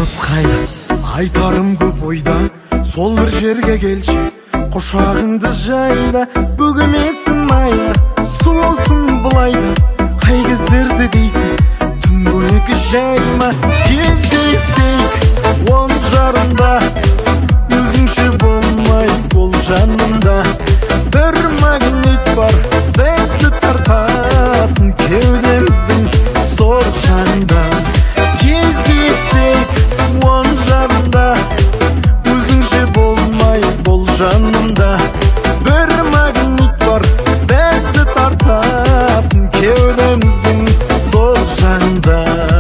жолымыз қайда, айтарым көп ойда. Сол бір жерге келші, құшағыңды жайда. Бөгемесін майда, сұлусың былайда. Қай кездерде дейсің, түн көлегі жайма. Кездейсек он жарымда, өзіңше болмай бол жанымда. Бір магнит бар, бізді тартатын кеудеміздің сол жанында. Кездейсек он жарымда, өзіңше болмай бол жанымда. Бір магнит бар, бізді тартатын кеудеміздің сол жанында.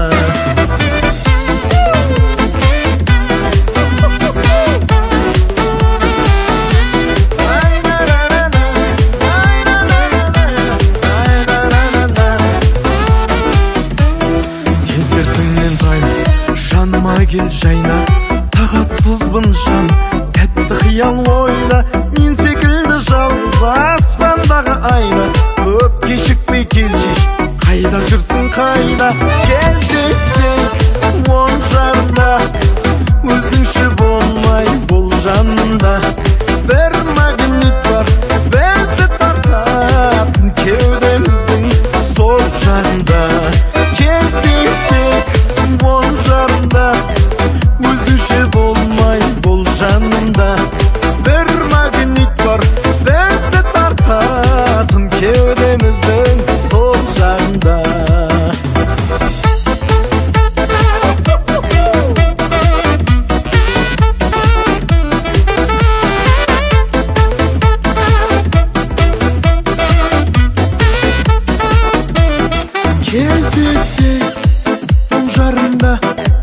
Жаныма кел жайна, тағатсызбын жан, тәтті қиял ойда. Мен секілді жалғыз аспандағы айна, көп кешікпей келшеш, қайда жүрсің қайда. Кездессек он жарымда, өзіңше болмай бол жанымда. Бір магнит бар, бізді тартатын кеудеміздің сол жанында. Кездессек он жарымда, өзіңше болмай бол жанымда. Бір магнит бар, бізді тартатын кеудеміздің сол жанында. Кездесек он жарымда,